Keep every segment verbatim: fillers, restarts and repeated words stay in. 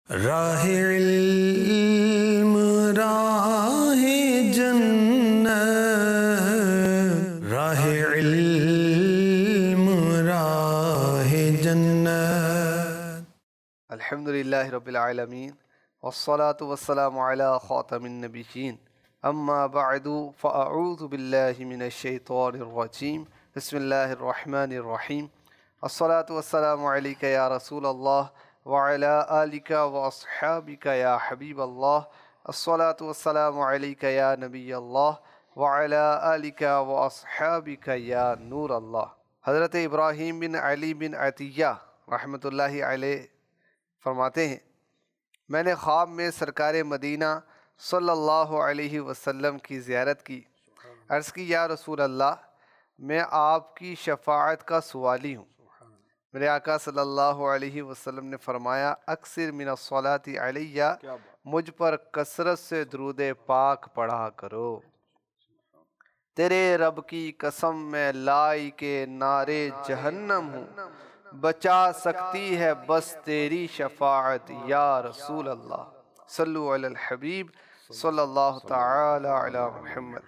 راہ علم راہ جنت، راہ علم راہ جنت۔ الحمدللہ رب العالمین والصلاة والسلام علی خاتم النبیین، اما بعد فاعوذ باللہ من الشیطان الرجیم، بسم اللہ الرحمن الرحیم۔ الصلاة والسلام علیک یا رسول اللہ وعلی آلک واصحابک یا حبیب اللہ، الصلاة والسلام علیک یا نبی اللہ وعلی آلک واصحابک یا نور اللہ۔ حضرت ابراہیم بن علی بن عطیہ رحمۃ اللہ علیہ فرماتے ہیں، میں نے خواب میں سرکار مدینہ صلی اللہ علیہ وسلم کی زیارت کی۔ عرض کی یا رسول اللہ، میں آپ کی شفاعت کا سوالی ہوں۔ میرے آقا صلی اللہ علیہ وسلم نے فرمایا، اکثر من الصلاۃ علیہ، مجھ پر کثرت سے درود پاک پڑھا کرو۔ تیرے رب کی قسم میں لائی کے نارے جہنم ہوں، بچا سکتی ہے بس تیری شفاعت یا رسول اللہ۔ صلو علی الحبیب صلی اللہ تعالی علی محمد۔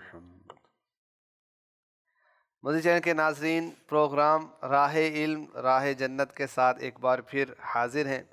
مزید چینل کے ناظرین، پروگرام راہ علم راہ جنت کے ساتھ ایک بار پھر حاضر ہیں۔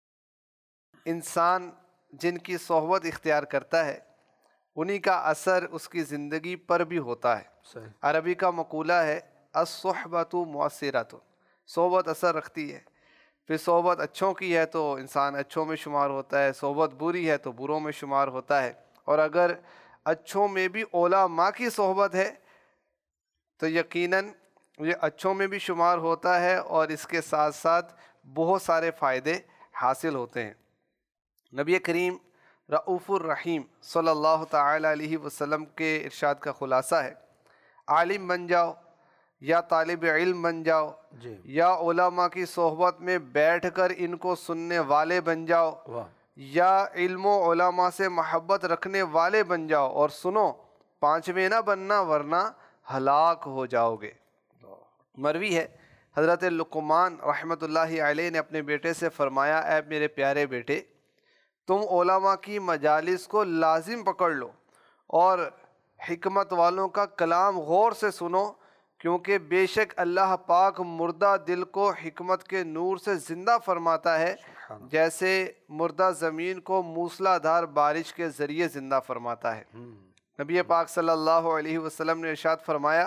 انسان جن کی صحبت اختیار کرتا ہے انہی کا اثر اس کی زندگی پر بھی ہوتا ہے۔ عربی کا مقولہ ہے الصحبۃ مؤثرۃ، صحبت اثر رکھتی ہے۔ پھر صحبت اچھوں کی ہے تو انسان اچھوں میں شمار ہوتا ہے، صحبت بری ہے تو بروں میں شمار ہوتا ہے۔ اور اگر اچھوں میں بھی علماء کی صحبت ہے تو یقیناً یہ اچھوں میں بھی شمار ہوتا ہے اور اس کے ساتھ ساتھ بہت سارے فائدے حاصل ہوتے ہیں۔ نبی کریم رؤوف الرحیم صلی اللہ تعالی علیہ وسلم کے ارشاد کا خلاصہ ہے، عالم بن جاؤ یا طالب علم بن جاؤ جی یا علماء کی صحبت میں بیٹھ کر ان کو سننے والے بن جاؤ یا علم و علماء سے محبت رکھنے والے بن جاؤ، اور سنو پانچویں نہ بننا ورنہ ہلاک ہو جاؤ گے۔ مروی ہے حضرت لقمان رحمۃ اللہ علیہ نے اپنے بیٹے سے فرمایا، اے میرے پیارے بیٹے، تم علماء کی مجالس کو لازم پکڑ لو اور حکمت والوں کا کلام غور سے سنو، کیونکہ بے شک اللہ پاک مردہ دل کو حکمت کے نور سے زندہ فرماتا ہے، جیسے مردہ زمین کو موسلا دھار بارش کے ذریعے زندہ فرماتا ہے۔ نبی پاک صلی اللہ علیہ وسلم نے ارشاد فرمایا،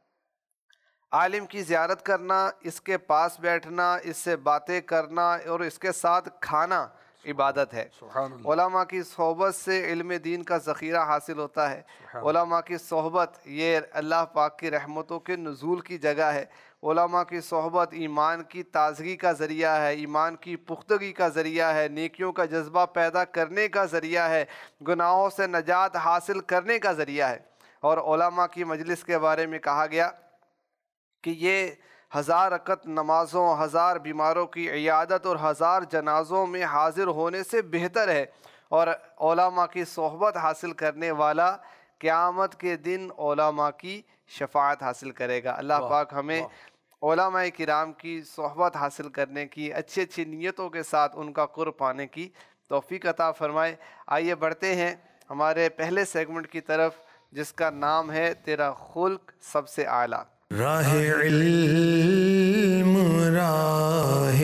عالم کی زیارت کرنا، اس کے پاس بیٹھنا، اس سے باتیں کرنا اور اس کے ساتھ کھانا عبادت ہے۔ علماء کی صحبت سے علم دین کا ذخیرہ حاصل ہوتا ہے۔ علماء کی صحبت یہ اللہ پاک کی رحمتوں کے نزول کی جگہ ہے۔ علماء کی صحبت ایمان کی تازگی کا ذریعہ ہے، ایمان کی پختگی کا ذریعہ ہے، نیکیوں کا جذبہ پیدا کرنے کا ذریعہ ہے، گناہوں سے نجات حاصل کرنے کا ذریعہ ہے۔ اور علماء کی مجلس کے بارے میں کہا گیا کہ یہ ہزار رکعت نمازوں، ہزار بیماروں کی عیادت اور ہزار جنازوں میں حاضر ہونے سے بہتر ہے، اور علماء کی صحبت حاصل کرنے والا قیامت کے دن علماء کی شفاعت حاصل کرے گا۔ اللہ پاک ہمیں علماء کرام کی صحبت حاصل کرنے کی، اچھی اچھی نیتوں کے ساتھ ان کا قرب پانے کی توفیق عطا فرمائے۔ آئیے بڑھتے ہیں ہمارے پہلے سیگمنٹ کی طرف، جس کا نام ہے تیرا خلق سب سے اعلیٰ۔ راہ علم راہ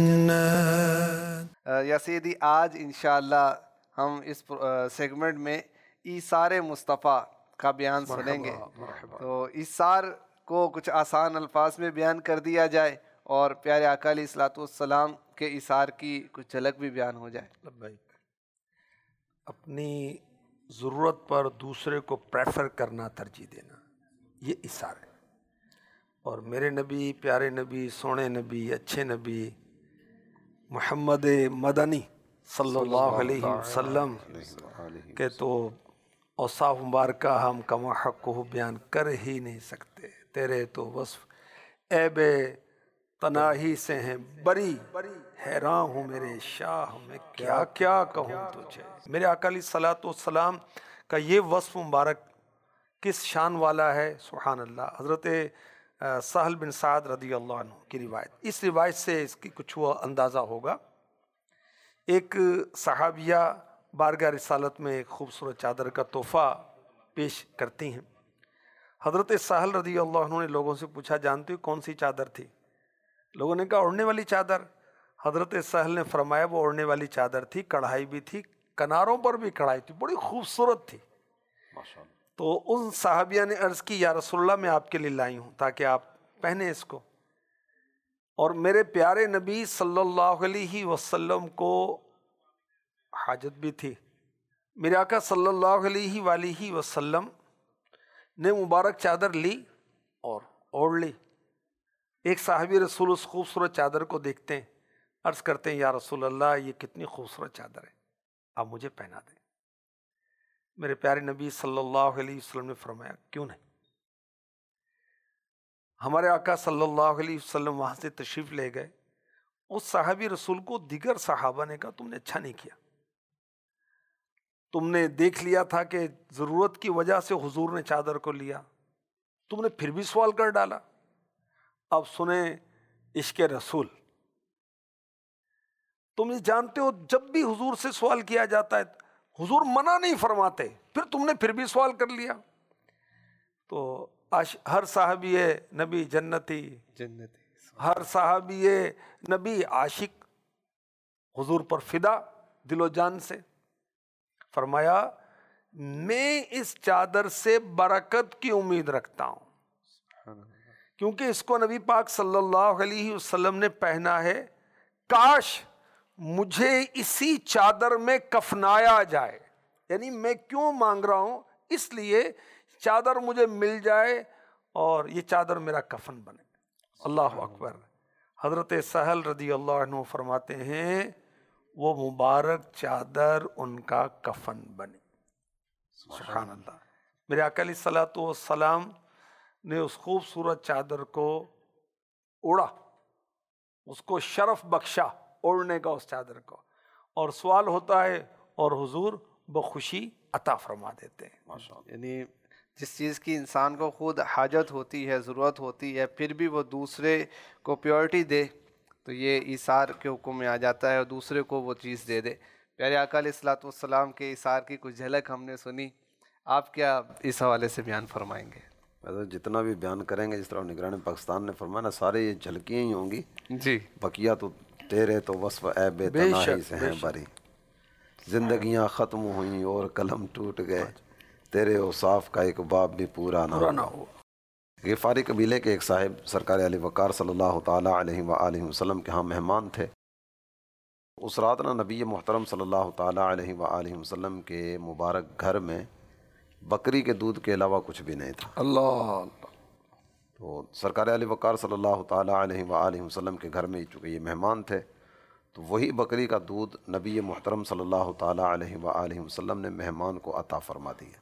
جنت۔ یا سیدی، آج انشاءاللہ ہم اس سیگمنٹ میں ایثار مصطفیٰ کا بیان سنیں گے۔ تو ایثار کو کچھ آسان الفاظ میں بیان کر دیا جائے اور پیارے آقا علیہ الصلوۃ والسلام کے ایثار کی کچھ جھلک بھی بیان ہو جائے۔ اپنی ضرورت پر دوسرے کو پریفر کرنا، ترجیح دینا، یہ ایثار ہے۔ اور میرے نبی، پیارے نبی، سونے نبی، اچھے نبی محمد مدنی صلی اللہ علیہ وسلم کے تو اوصاف مبارکہ ہم کما حق کو بیان کر ہی نہیں سکتے۔ تیرے تو وصف عیب تناہی سے ہیں بری، حیران ہوں میرے شاہ، میں کیا کیا کہوں تجھے۔ میرے آقا علیہ الصلوۃ والسلام کا یہ وصف مبارک کس شان والا ہے، سبحان اللہ۔ حضرت سہل بن سعد رضی اللہ عنہ کی روایت، اس روایت سے اس کی کچھ وہ اندازہ ہوگا۔ ایک صحابیہ بارگاہ رسالت میں ایک خوبصورت چادر کا تحفہ پیش کرتی ہیں. حضرت سہل رضی اللہ عنہ نے لوگوں سے پوچھا جانتے ہو کون سی چادر تھی؟ لوگوں نے کہا اوڑھنے والی چادر. حضرت سہل نے فرمایا وہ اوڑھنے والی چادر تھی، کڑھائی بھی تھی، کناروں پر بھی کڑھائی تھی، بڑی خوبصورت تھی. تو ان صحابیہ نے عرض کی یا رسول اللہ میں آپ کے لیے لائی ہوں تاکہ آپ پہنے اس کو. اور میرے پیارے نبی صلی اللہ علیہ وسلم کو حاجت بھی تھی. میرے آقا صلی اللہ علیہ وآلہ وسلم نے مبارک چادر لی اور اوڑھ لی. ایک صحابی رسول اس خوبصورت چادر کو دیکھتے ہیں، عرض کرتے ہیں یا رسول اللہ یہ کتنی خوبصورت چادر ہے، آپ مجھے پہنا دیں. میرے پیارے نبی صلی اللہ علیہ وسلم نے فرمایا کیوں نہیں. ہمارے آقا صلی اللہ علیہ وسلم وہاں سے تشریف لے گئے. اس صحابی رسول کو دیگر صحابہ نے کہا تم نے اچھا نہیں کیا، تم نے دیکھ لیا تھا کہ ضرورت کی وجہ سے حضور نے چادر کو لیا، تم نے پھر بھی سوال کر ڈالا. اب سنیں عشق رسول. تم یہ جانتے ہو جب بھی حضور سے سوال کیا جاتا ہے حضور منع نہیں فرماتے، پھر تم نے پھر بھی سوال کر لیا. تو ہر صحابی نبی جنتی جنتی ہر صحابی نبی عاشق حضور پر فدا دل و جان سے. فرمایا میں اس چادر سے برکت کی امید رکھتا ہوں کیونکہ اس کو نبی پاک صلی اللہ علیہ وسلم نے پہنا ہے. کاش مجھے اسی چادر میں کفنایا جائے. یعنی میں کیوں مانگ رہا ہوں، اس لیے چادر مجھے مل جائے اور یہ چادر میرا کفن بنے. اللہ اکبر. حضرت سہل رضی اللہ عنہ فرماتے ہیں وہ مبارک چادر ان کا کفن بنی. سبحان اللہ. میرے آقا علیہ الصلوۃ والسلام نے اس خوبصورت چادر کو اوڑھا، اس کو شرف بخشا اوڑھنے کا اس چادر کو، اور سوال ہوتا ہے اور حضور بخوشی عطا فرما دیتے ہیں. یعنی جس چیز کی انسان کو خود حاجت ہوتی ہے، ضرورت ہوتی ہے، پھر بھی وہ دوسرے کو پیورٹی دے تو یہ ایثار کے حکم میں آ جاتا ہے اور دوسرے کو وہ چیز دے دے. پیارے آقا علیہ الصلوۃ والسلام کے ایثار کی کچھ جھلک ہم نے سنی، آپ کیا اس حوالے سے بیان فرمائیں گے؟ جتنا بھی بیان کریں گے جس طرح نگران پاکستان نے فرمایا نا، سارے یہ جھلکیاں ہی ہوں گی جی. بقیہ تو تیرے تو وصف عیب تنہائی سے ہیں بری، زندگیاں ختم ہوئیں اور قلم ٹوٹ گئے، تیرے اوصاف کا ایک باب بھی پورا نہ ہو. غفاری قبیلے کے ایک صاحب سرکار علی وقار صلی اللہ تعالیٰ علیہ وآلہ وسلم کے ہاں مہمان تھے. اس رات نا نبی محترم صلی اللہ تعالیٰ علیہ وآلہ وسلم کے مبارک گھر میں بکری کے دودھ کے علاوہ کچھ بھی نہیں تھا. اللہ. تو سرکار علی وقار صلی اللہ تعالیٰ علیہ وآلہ وسلم کے گھر میں چونکہ یہ مہمان تھے تو وہی بکری کا دودھ نبی محترم صلی اللہ تعالیٰ علیہ وآلہ وسلم نے مہمان کو عطا فرما دیا.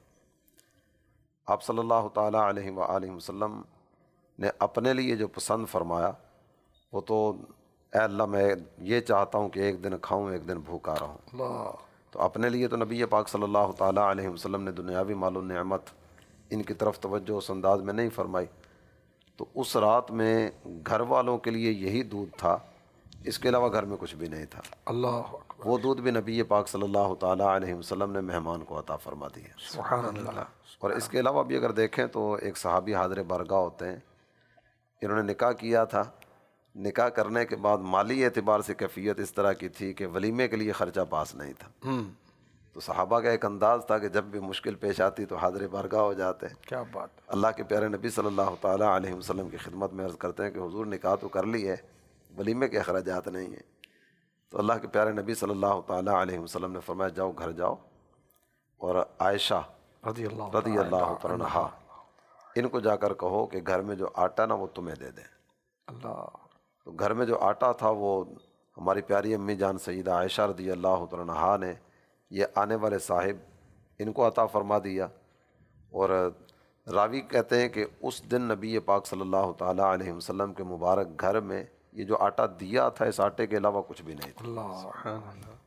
آپ صلی اللہ تعالیٰ علیہ وآلہ وسلم نے اپنے لیے جو پسند فرمایا وہ تو اے اللہ میں یہ چاہتا ہوں کہ ایک دن کھاؤں ایک دن بھوکا رہوں. اللہ. تو اپنے لیے تو نبی پاک صلی اللہ تعالیٰ علیہ وسلم نے دنیاوی مال و نعمت ان کی طرف توجہ اس انداز میں نہیں فرمائی. تو اس رات میں گھر والوں کے لیے یہی دودھ تھا، اس کے علاوہ گھر میں کچھ بھی نہیں تھا. اللہ. وہ دودھ بھی نبی پاک صلی اللہ تعالیٰ علیہ وسلم نے مہمان کو عطا فرما دیا. سبحان اللہ. اور اس کے علاوہ بھی اگر دیکھیں تو ایک صحابی حاضر بارگاہ ہوتے ہیں، انہوں نے نکاح کیا تھا. نکاح کرنے کے بعد مالی اعتبار سے کیفیت اس طرح کی تھی کہ ولیمے کے لیے خرچہ پاس نہیں تھا. تو صحابہ کا ایک انداز تھا کہ جب بھی مشکل پیش آتی تو حاضر بارگاہ ہو جاتے. کیا بات. اللہ کے پیارے نبی صلی اللہ تعالیٰ علیہ وسلم کی خدمت میں عرض کرتے ہیں کہ حضور نکاح تو کر لی ہے، ولیمے کے اخراجات نہیں ہیں. تو اللہ کے پیارے نبی صلی اللہ تعالیٰ علیہ وسلم نے فرمایا جاؤ گھر جاؤ اور عائشہ رضی اللہ رضی اللہ تعالیٰ عنہا ان کو جا کر کہو کہ گھر میں جو آٹا نا وہ تمہیں دے دیں. اللہ. تو گھر میں جو آٹا تھا وہ ہماری پیاری امی جان سیدہ عائشہ رضی اللہ تعالیٰ عنہا نے یہ آنے والے صاحب ان کو عطا فرما دیا. اور راوی کہتے ہیں کہ اس دن نبی پاک صلی اللہ تعالیٰ علیہ وسلم کے مبارک گھر میں یہ جو آٹا دیا تھا اس آٹے کے علاوہ کچھ بھی نہیں تھا. اللہ.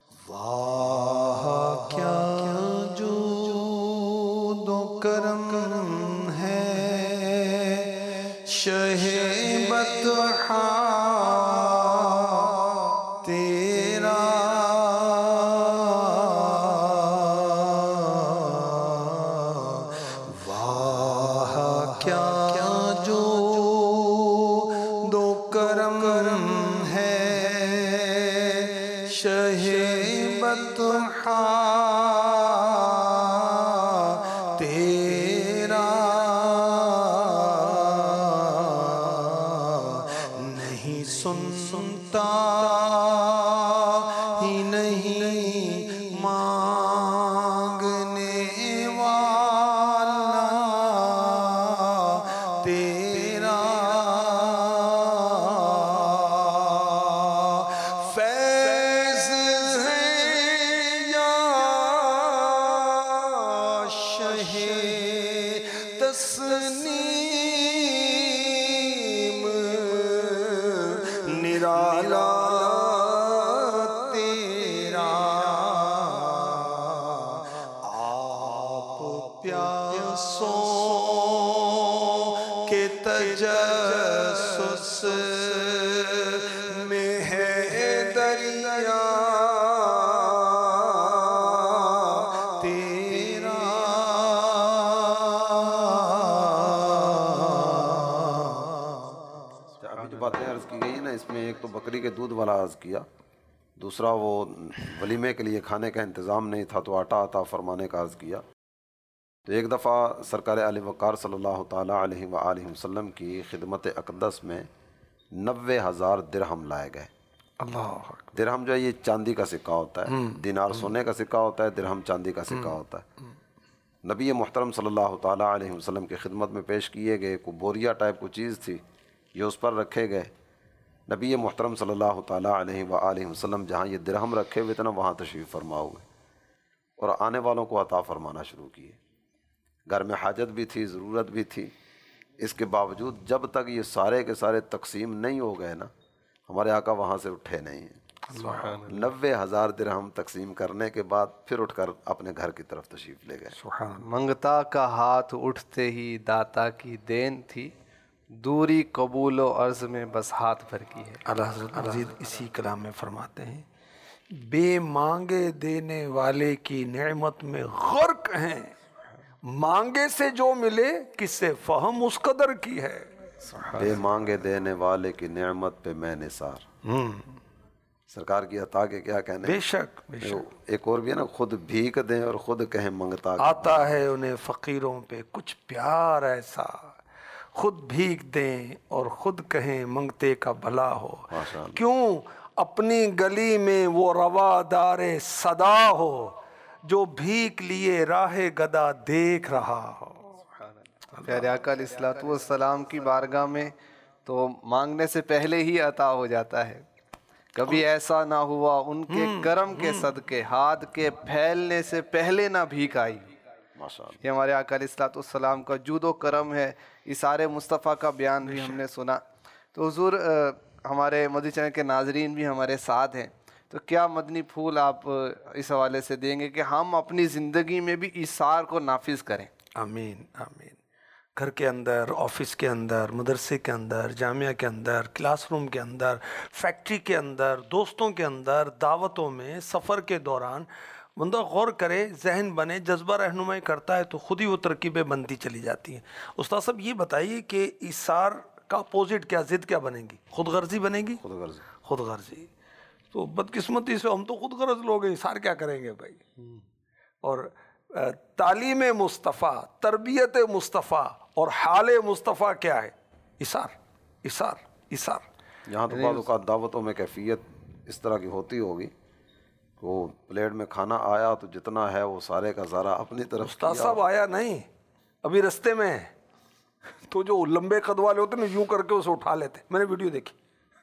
واہ کیا جود و کرم ہے شہ بطحا تیرا बतहा तेरा नहीं सुन सुनता ही नहीं मांगने वाला तेरा फैज़ है या शहे तस्नीम निराला तेरा आप प्यासों के तजस्सुस में है दरिया तेरा अभी जो बातें अर्ज़ की गई ना, इसमें एक तो बकरी के दूध वाला अर्ज़ किया, दूसरा वो वलीमे के लिए खाने का इंतज़ाम नहीं था तो आटा अता फरमाने का अर्ज़ किया। तो एक दफ़ा सरकार आले वक़ार सल्लल्लाहु ताला अलैहि व आलिहि वसल्लम की खिदमत अक़दस में नब्बे हज़ार दिरहम लाए गए। अल्लाह दिरहम जो है ये चांदी का सिक्का होता है, दिनार सोने का सिक्का होता है, दिरहम चांदी का सिक्का होता है। नबी मोहतरम सल्लल्लाहु ताला अलैहि वसल्लम की खिदमत में पेश किए गए, को बोरिया टाइप को चीज़ थी, ये उस पर रखे गए। नबी मोहतरम सल्लल्लाहु ताला अलैहि व आलिहि वसल्लम जहाँ ये दिरहम रखे हुए थे ना, वहाँ तशरीफ़ फरमा हुए और आने वालों को अता फरमाना शुरू किए। घर में हाजत भी थी, ज़रूरत भी थी, इसके बावजूद जब तक ये सारे के सारे तकसीम नहीं हो गए ना, हमारे आका वहाँ से उठे नहीं हैं। नब्बे हज़ार दिरहम तकसीम करने के बाद फिर उठकर अपने घर की तरफ तशरीफ़ ले गए। मंगता का हाथ उठते ही दाता की देन थी, दूरी कबूल व अर्ज़ में बस हाथ भर की है। अल्लाह हज़रत मज़ीद इसी कलाम में फरमाते हैं, बे मांगे देने वाले की नेमत में गर्क हैं, मांगे से जो मिले किससे फहम उस कदर की है। बे मांगे देने वाले की नेमत पे मैं निसार। सरकार की अता के क्या कहने। बेशक बेशक एक और भी है ना, खुद भीख दें और खुद कहें मंगता। आता है उन्हें फ़कीरों पे कुछ प्यार ऐसा, खुद भीख दें और खुद कहें मंगते का भला हो। क्यों अपनी गली में वो रवादारे सदा हो, जो भीख लिए राहे गदा देख रहा हो। प्यारे आका अलैहिस्सलातु वस्सलाम की बारगाह में तो मांगने से पहले ही अता हो जाता है। कभी ऐसा ना हुआ उनके करम के सदके, हाथ के फैलने से पहले ना भीख आई। ये हमारे आका अलैहिस्सलातु वस्सलाम का जूदो करम है। इसारे मुस्तफ़ा का बयान भी हमने सुना। तो हुजूर हमारे मदनी चैनल के नाजरीन भी हमारे साथ हैं, तो क्या मदनी फूल आप इस हवाले से देंगे कि हम अपनी ज़िंदगी में भी इसार को नाफिज करें। आमीन आमीन। घर के अंदर, ऑफिस के अंदर, मदरसे के अंदर, जामिया के अंदर, क्लासरूम के अंदर, फैक्ट्री के अंदर, दोस्तों के अंदर, दावतों में, सफ़र के दौरान बंदा गौर करे, जहन बने, जज्बा रहनुमाई करता है तो खुद ही वो तरकीबें बनती चली जाती हैं। उस्ताद साहब ये बताइए कि इसार का अपोजिट क्या, ज़िद क्या बनेगी? खुद गर्जी बनेगी। खुद गर्जी खुद गर्जी तो बदकिस्मती से हम तो खुद गर्ज लोग हैं, इसार क्या करेंगे भाई। और तालीम मुस्तफ़ा, तरबियत मुस्तफ़ा और हाल मुस्तफ़ा क्या है? इसार इसार इसार। यहाँ तो बाद औक़ात दावतों में कैफियत इस तरह की होती होगी, वो प्लेट में खाना आया तो जितना है वो सारे का सारा अपनी तरफ। उस्ताद साहब आया नहीं, अभी रास्ते में है, तो जो लंबे कद वाले होते ना, यूं करके उसे उठा लेते। मैंने वीडियो देखी।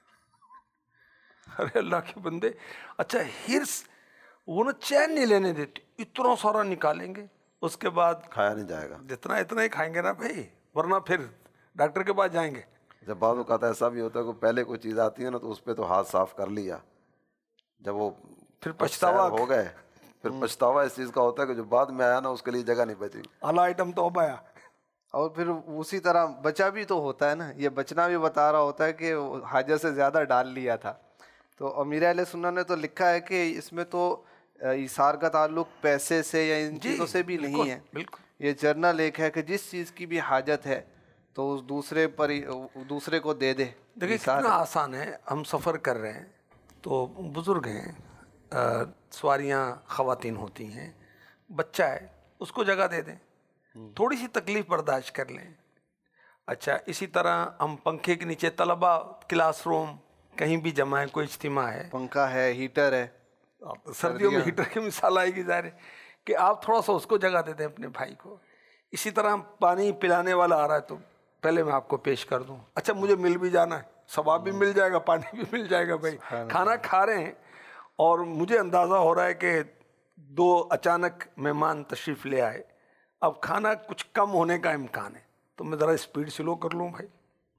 अरे अल्लाह के बंदे, अच्छा हिर्स वो ना चैन नहीं लेने देते, इतना सारा निकालेंगे, उसके बाद खाया नहीं जाएगा। जितना इतना ही खाएंगे ना भाई, वरना फिर डॉक्टर के पास जाएंगे। जब बाद औक़ात ऐसा भी होता है कि पहले कोई चीज़ आती है ना तो उस पर तो हाथ साफ कर लिया, जब वो फिर पछतावा हो गए, फिर पछतावा इस चीज़ का होता है कि जो बाद में आया ना उसके लिए जगह नहीं बची। आला आइटम तो अब आया। और फिर उसी तरह बचा भी तो होता है ना, ये बचना भी बता रहा होता है कि हाजत से ज़्यादा डाल लिया था। तो अमीर अहले सुन्नत ने तो लिखा है कि इसमें तो इसार का ताल्लुक पैसे से या इन चीज़ों से भी नहीं है। बिल्कुल ये जर्नल एक है कि जिस चीज़ की भी हाजत है तो उस दूसरे पर दूसरे को दे दे। देखिए कितना आसान है। हम सफ़र कर रहे हैं तो बुज़ुर्ग हैं, سواریاں خواتین ہوتی ہیں، بچہ ہے اس کو جگہ دے دیں، تھوڑی سی تکلیف برداشت کر لیں. اچھا اسی طرح ہم پنکھے کے نیچے طلبہ کلاس روم کہیں بھی جمع ہے، کوئی اجتماع ہے، پنکھا ہے، ہیٹر ہے، سردیوں میں ہیٹر کی مثال آئے گی ظاہر ہے کہ آپ تھوڑا سا اس کو جگہ دے دیں اپنے بھائی کو. اسی طرح پانی پلانے والا آ رہا ہے تو پہلے میں آپ کو پیش کر دوں. اچھا مجھے مل بھی جانا ہے، ثواب بھی مل جائے گا، پانی بھی مل جائے گا. بھائی کھانا کھا رہے ہیں اور مجھے اندازہ ہو رہا ہے کہ دو اچانک مہمان تشریف لے آئے، اب کھانا کچھ کم ہونے کا امکان ہے تو میں ذرا اسپیڈ سلو کر لوں بھائی.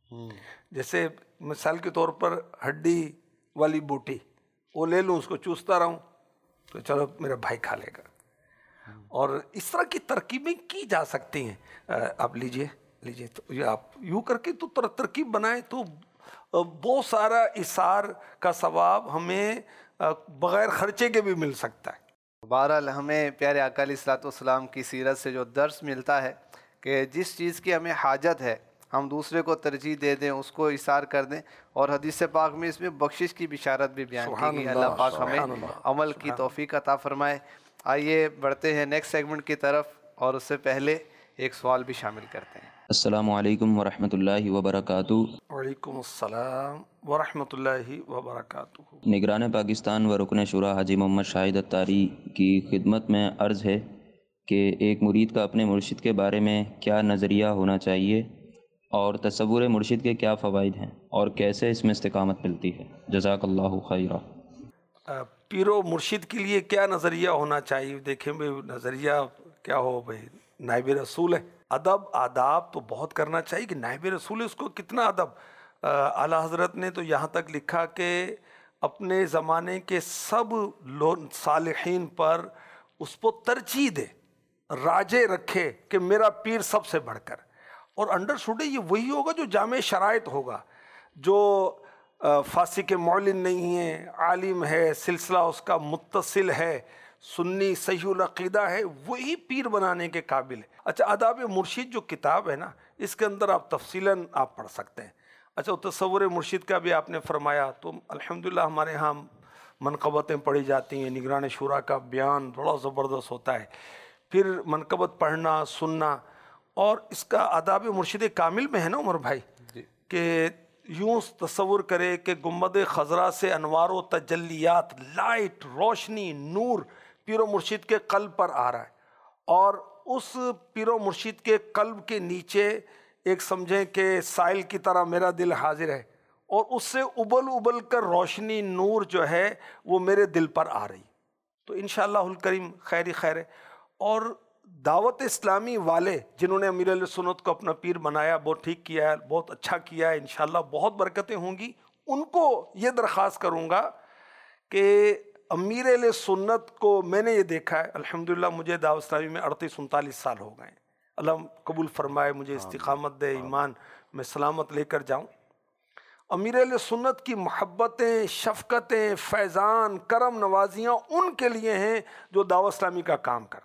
جیسے مثال کے طور پر ہڈی والی بوٹی وہ لے لوں، اس کو چوستا رہوں تو چلو میرا بھائی کھا لے گا. اور اس طرح کی ترکیبیں کی جا سکتی ہیں. آپ لیجئے لیجئے تو یہ آپ یوں کر کے تو ترکیب بنائیں تو بہت سارا اثار کا ثواب ہمیں بغیر خرچے کے بھی مل سکتا ہے. بہرحال ہمیں پیارے آقا علیہ الصلوۃ والسلام کی سیرت سے جو درس ملتا ہے کہ جس چیز کی ہمیں حاجت ہے ہم دوسرے کو ترجیح دے دیں، اس کو اثار کر دیں. اور حدیث پاک میں اس میں بخشش کی بشارت بھی بیان کی گئی. اللہ پاک ہمیں عمل کی توفیق عطا فرمائے. آئیے بڑھتے ہیں نیکسٹ سیگمنٹ کی طرف اور اس سے پہلے ایک سوال بھی شامل کرتے ہیں. السلام علیکم ورحمۃ اللہ وبرکاتہ. وعلیکم السلام ورحمۃ اللہ وبرکاتہ. نگران پاکستان و رکن شورا حاجی محمد شاہد اتاری کی خدمت میں عرض ہے کہ ایک مرید کا اپنے مرشد کے بارے میں کیا نظریہ ہونا چاہیے اور تصور مرشد کے کیا فوائد ہیں اور کیسے اس میں استقامت ملتی ہے؟ جزاک اللہ خیرہ. پیر و مرشد کے لیے کیا نظریہ ہونا چاہیے؟ دیکھیں بھائی نظریہ کیا ہو بھائی، نائب رسول ہے، ادب آداب تو بہت کرنا چاہیے کہ نائب رسول ہے اس کو کتنا ادب. اعلیٰ حضرت نے تو یہاں تک لکھا کہ اپنے زمانے کے سب صالحین پر اس کو ترجیح دے، راجے رکھے کہ میرا پیر سب سے بڑھ کر. اور انڈرسٹوڈ یہ وہی ہوگا جو جامع شرائط ہوگا، جو فاسق معلن نہیں ہے، عالم ہے، سلسلہ اس کا متصل ہے، سنی صحیح العقیدہ ہے، وہی پیر بنانے کے قابل ہے. اچھا آداب مرشد جو کتاب ہے نا، اس کے اندر آپ تفصیلاً آپ پڑھ سکتے ہیں. اچھا تصور مرشد کا بھی آپ نے فرمایا تو الحمدللہ ہمارے ہاں منقبتیں پڑھی جاتی ہیں. نگران شورا کا بیان بڑا زبردست ہوتا ہے. پھر منقبت پڑھنا سننا. اور اس کا آداب مرشد کامل میں ہے نا عمر بھائی کہ یوں تصور کرے کہ گنبد خضرا سے انوار و تجلیات، لائٹ، روشنی، نور پیر و مرشد کے قلب پر آ رہا ہے، اور اس پیر و مرشد کے قلب کے نیچے ایک سمجھیں کہ سائل کی طرح میرا دل حاضر ہے، اور اس سے ابل ابل کر روشنی نور جو ہے وہ میرے دل پر آ رہی. تو انشاءاللہ الکریم خیر ہی خیر ہے. اور دعوت اسلامی والے جنہوں نے امیر علیہ سنت کو اپنا پیر بنایا بہت ٹھیک کیا ہے، بہت اچھا کیا ہے، انشاءاللہ بہت برکتیں ہوں گی. ان کو یہ درخواست کروں گا کہ امیر علیہ سنت کو میں نے یہ دیکھا ہے، الحمدللہ مجھے دعوت اسلامی میں اڑتیس انتالیس سال ہو گئے. اللہ قبول فرمائے، مجھے استقامت دے، ایمان میں سلامت لے کر جاؤں. امیر علیہ سنت کی محبتیں، شفقتیں، فیضان، کرم نوازیاں ان کے لیے ہیں جو دعوت اسلامی کا کام کرتے.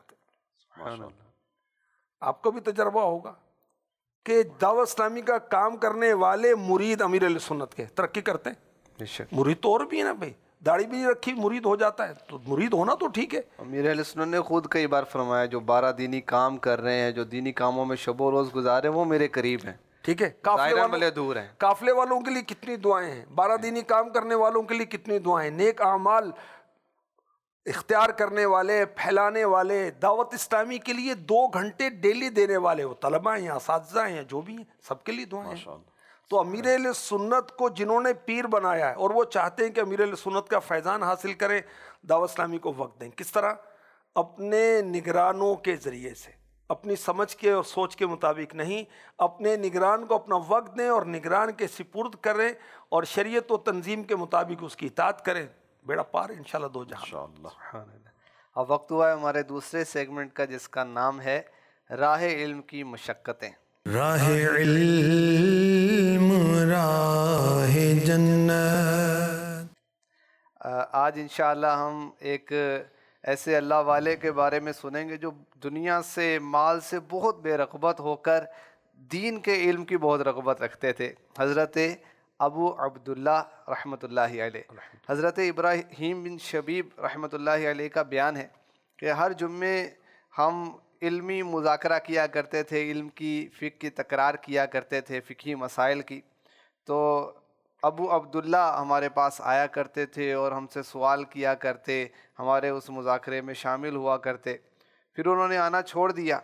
آپ کو بھی تجربہ ہوگا کہ دعوت اسلامی کا کام کرنے والے مرید امیر علیہ سنت کے ترقی کرتے ہیں. مرید تو اور بھی ہے نا بھائی، داڑھی بھی نہیں رکھی مرید ہو جاتا ہے، تو مرید ہونا تو ٹھیک ہے. امیر علیہ سنت نے خود کئی بار فرمایا جو بارہ دینی کام کر رہے ہیں، جو دینی کاموں میں شب و روز گزارے وہ میرے قریب ہیں. ٹھیک ہے، قافلے والے دور ہیں، قافلے والوں کے لیے کتنی دعائیں ہیں، بارہ دینی کام کرنے والوں کے لیے کتنی دعائیں، نیک اعمال اختیار کرنے والے، پھیلانے والے، دعوت اسلامی کے لیے دو گھنٹے ڈیلی دینے والے، وہ طلباء ہیں، اساتذہ ہیں، جو بھی ہیں، سب کے لیے دعائیں ہیں. تو امیر علیہ سنت کو جنہوں نے پیر بنایا ہے اور وہ چاہتے ہیں کہ امیر علیہ سنت کا فیضان حاصل کریں، دعوت اسلامی کو وقت دیں. کس طرح؟ اپنے نگرانوں کے ذریعے سے، اپنی سمجھ کے اور سوچ کے مطابق نہیں، اپنے نگران کو اپنا وقت دیں اور نگران کے سپرد کریں اور شریعت و تنظیم کے مطابق اس کی اطاعت کریں. بیڑا پار انشاءاللہ دو جہاں. اب وقت ہوا ہے ہمارے دوسرے سیگمنٹ کا جس کا نام ہے راہ علم کی مشقتیں. راہ علم راہ جنت. آج انشاءاللہ ہم ایک ایسے اللہ والے کے بارے میں سنیں گے جو دنیا سے، مال سے بہت بے رغبت ہو کر دین کے علم کی بہت رغبت رکھتے تھے. حضرت ابو عبداللہ رحمۃ اللہ علیہ۔ حضرت ابراہیم بن شبیب رحمۃ اللہ علیہ کا بیان ہے کہ ہر جمعے ہم علمی مذاکرہ کیا کرتے تھے، علم کی فقہ کی تکرار کیا کرتے تھے، فقہی مسائل کی۔ تو ابو عبداللہ ہمارے پاس آیا کرتے تھے اور ہم سے سوال کیا کرتے، ہمارے اس مذاکرے میں شامل ہوا کرتے۔ پھر انہوں نے آنا چھوڑ دیا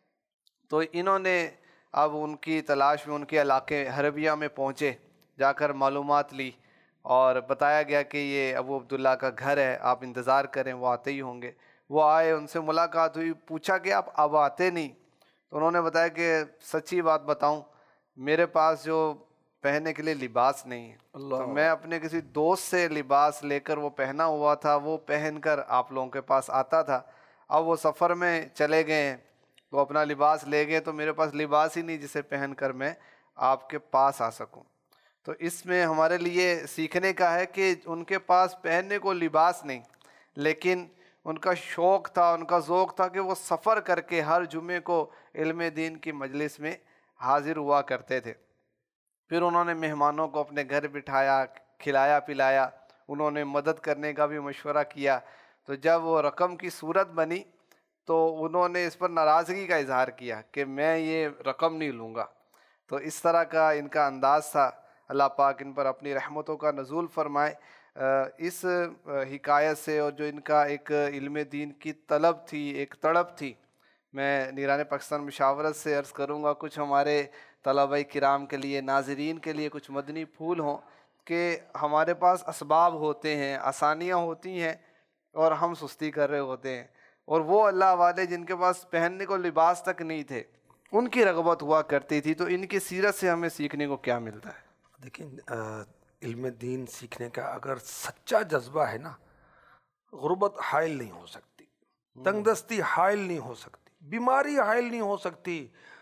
تو انہوں نے اب ان کی تلاش میں ان کے علاقے حربیہ میں پہنچے، جا کر معلومات لی اور بتایا گیا کہ یہ ابو عبداللہ کا گھر ہے، آپ انتظار کریں، وہ آتے ہی ہوں گے۔ وہ آئے، ان سے ملاقات ہوئی، پوچھا کہ آپ اب آتے نہیں؟ تو انہوں نے بتایا کہ سچی بات بتاؤں، میرے پاس جو پہننے کے لیے لباس نہیں ہے، تو میں اپنے کسی دوست سے لباس لے کر وہ پہنا ہوا تھا، وہ پہن کر آپ لوگوں کے پاس آتا تھا۔ اب وہ سفر میں چلے گئے ہیں، وہ اپنا لباس لے گئے، تو میرے پاس لباس ہی نہیں جسے پہن کر میں آپ کے پاس آ سکوں۔ تو اس میں ہمارے لیے سیکھنے کا ہے کہ ان کے پاس پہننے کو لباس نہیں، لیکن ان کا شوق تھا، ان کا ذوق تھا کہ وہ سفر کر کے ہر جمعے کو علم دین کی مجلس میں حاضر ہوا کرتے تھے۔ پھر انہوں نے مہمانوں کو اپنے گھر بٹھایا، کھلایا پلایا، انہوں نے مدد کرنے کا بھی مشورہ کیا۔ تو جب وہ رقم کی صورت بنی تو انہوں نے اس پر ناراضگی کا اظہار کیا کہ میں یہ رقم نہیں لوں گا۔ تو اس طرح کا ان کا انداز تھا۔ اللہ پاک ان پر اپنی رحمتوں کا نزول فرمائے۔ اس حکایت سے اور جو ان کا ایک علم دین کی طلب تھی، ایک تڑپ تھی، میں نیران پاکستان مشاورت سے عرض کروں گا کچھ ہمارے طلبہ کرام کے لیے، ناظرین کے لیے کچھ مدنی پھول ہوں کہ ہمارے پاس اسباب ہوتے ہیں، آسانیاں ہوتی ہیں اور ہم سستی کر رہے ہوتے ہیں، اور وہ اللہ والے جن کے پاس پہننے کو لباس تک نہیں تھے، ان کی رغبت ہوا کرتی تھی۔ تو ان کی سیرت سے ہمیں سیکھنے کو کیا ملتا ہے؟ دیکھیں، علم دین سیکھنے کا اگر سچا جذبہ ہے نا، غربت حائل نہیں ہو سکتی، تنگ دستی حائل نہیں ہو سکتی، بیماری حائل نہیں ہو سکتی،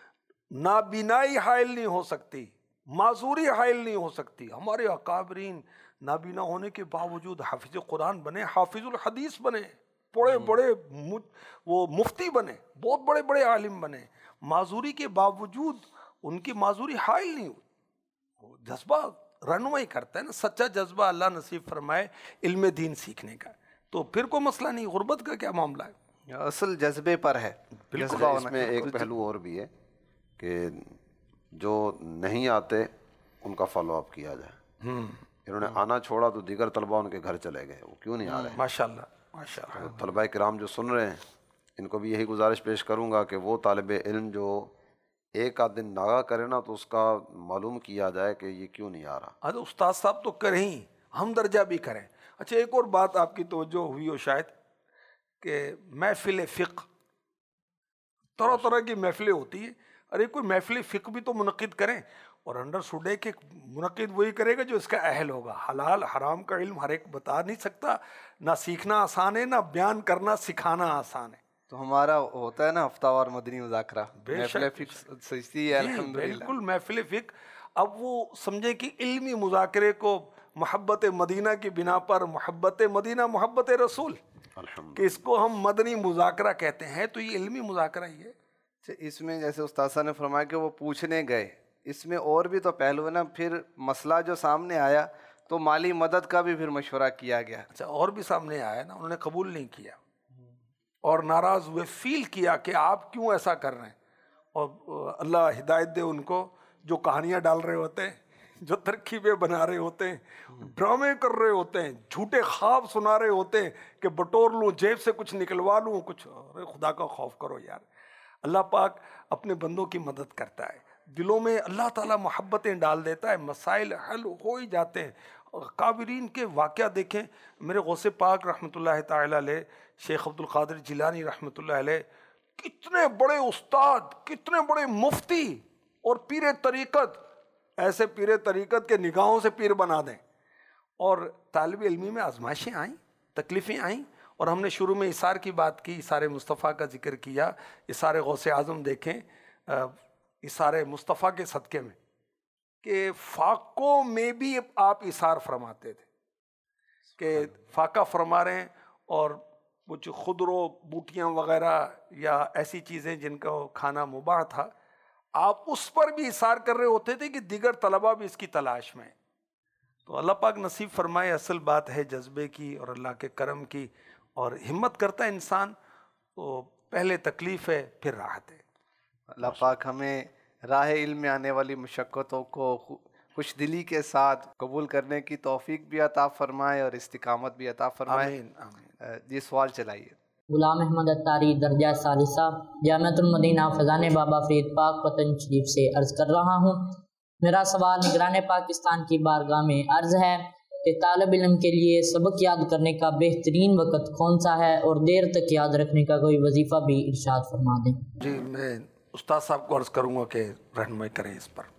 نابینائی حائل نہیں ہو سکتی، معذوری حائل نہیں ہو سکتی۔ ہمارے اکابرین نابینا ہونے کے باوجود حافظ قرآن بنے، حافظ الحدیث بنے، بڑے بڑے وہ مفتی بنے، بہت بڑے بڑے عالم بنے، معذوری کے باوجود ان کی معذوری حائل نہیں ہوئی۔ جذبہ رہنمائی کرتا ہے نا، سچا جذبہ اللہ نصیب فرمائے علم دین سیکھنے کا، تو پھر کوئی مسئلہ نہیں۔ غربت کا کیا معاملہ ہے؟ اصل جذبے پر ہے۔ جذبہ اس میں ایک پہلو اور بھی ہے کہ جو نہیں آتے ان کا فالو اپ کیا جائے۔ انہوں نے آنا چھوڑا تو دیگر طلبہ ان کے گھر چلے گئے، وہ کیوں نہیں آ رہے؟ ماشاءاللہ ماشاءاللہ۔ طلبہ کرام جو سن رہے ہیں ان کو بھی یہی گزارش پیش کروں گا کہ وہ طالب علم جو ایک آدھ دن ناغہ کرے نا تو اس کا معلوم کیا جائے کہ یہ کیوں نہیں آ رہا۔ ارے استاد صاحب تو کریں ہی، ہم درجہ بھی کریں۔ اچھا، ایک اور بات آپ کی توجہ ہوئی ہو شاید کہ محفل فقہ، طرح طرح کی محفلیں ہوتی ہیں۔ ارے کوئی محفل فقہ بھی تو منعقد کریں، اور انڈر سڈے کہ منعقد وہی کرے گا جو اس کا اہل ہوگا۔ حلال حرام کا علم ہر ایک بتا نہیں سکتا، نہ سیکھنا آسان ہے، نہ بیان کرنا سکھانا آسان ہے۔ تو ہمارا ہوتا ہے نا ہفتہ وار مدنی مذاکرہ، محفل فقہ سجتی ہے الحمدللہ۔ بالکل محفل فقہ۔ اب وہ سمجھیں کہ علمی مذاکرے کو محبت مدینہ کی بنا پر، محبت مدینہ محبت رسول، کہ اس کو ہم مدنی مذاکرہ کہتے ہیں، تو یہ علمی مذاکرہ ہی ہے۔ اس میں جیسے استاد صاحب نے فرمایا کہ وہ پوچھنے گئے، اس میں اور بھی تو پہلو ہے نا۔ پھر مسئلہ جو سامنے آیا تو مالی مدد کا بھی پھر مشورہ کیا گیا۔ اچھا، اور بھی سامنے آیا نا، انہوں نے قبول نہیں کیا اور ناراض ہوئے، فیل کیا کہ آپ کیوں ایسا کر رہے ہیں۔ اور اللہ ہدایت دے ان کو، جو کہانیاں ڈال رہے ہوتے ہیں، جو ترکیبیں بنا رہے ہوتے ہیں، ڈرامے کر رہے ہوتے ہیں، جھوٹے خواب سنا رہے ہوتے ہیں کہ بٹور لوں، جیب سے کچھ نکلوا لوں کچھ۔ ارے خدا کا خوف کرو یار، اللہ پاک اپنے بندوں کی مدد کرتا ہے، دلوں میں اللہ تعالیٰ محبتیں ڈال دیتا ہے، مسائل حل ہو ہی جاتے ہیں۔ قابرین کے واقعہ دیکھیں، میرے غوث پاک رحمۃ اللہ تعالیٰ علیہ، شیخ عبد القادر جیلانی رحمۃ اللہ علیہ، کتنے بڑے استاد، کتنے بڑے مفتی اور پیر طریقت، ایسے پیر طریقت کے نگاہوں سے پیر بنا دیں۔ اور طالب علمی میں آزمائشیں آئیں، تکلیفیں آئیں، اور ہم نے شروع میں اثار کی بات کی، اثار مصطفیٰ کا ذکر کیا۔ اثار غوث اعظم دیکھیں، اثار مصطفیٰ کے صدقے میں، کہ فاقوں میں بھی آپ اثار فرماتے تھے، کہ فاقہ فرما رہے ہیں اور کچھ خضرو بوٹیاں وغیرہ یا ایسی چیزیں جن کا کھانا مباح تھا، آپ اس پر بھی اثار کر رہے ہوتے تھے کہ دیگر طلبہ بھی اس کی تلاش میں۔ تو اللہ پاک نصیب فرمائے. اصل بات ہے جذبے کی اور اللہ کے کرم کی, اور ہمت کرتا ہے انسان تو پہلے تکلیف ہے پھر راحت ہے. اللہ پاک ہمیں راہ علم میں آنے والی مشقتوں کو خوش دلی کے ساتھ قبول کرنے کی توفیق بھی عطا فرمائے اور استقامت بھی عطا فرمائے. آمین آمین. یہ سوال چلائیے. غلام احمد اتاری درجہ ثالثہ جامعۃ المدینہ فیضان بابا فرید پاک وطن شریف سے عرض کر رہا ہوں. میرا سوال نگران پاکستان کی بارگاہ میں عرض ہے کہ طالب علم کے لیے سبق یاد کرنے کا بہترین وقت کون سا ہے اور دیر تک یاد رکھنے کا کوئی وظیفہ بھی ارشاد فرما دیں. جی میں استاد صاحب کو عرض کروں گا کہ رہنمائی کریں اس پر.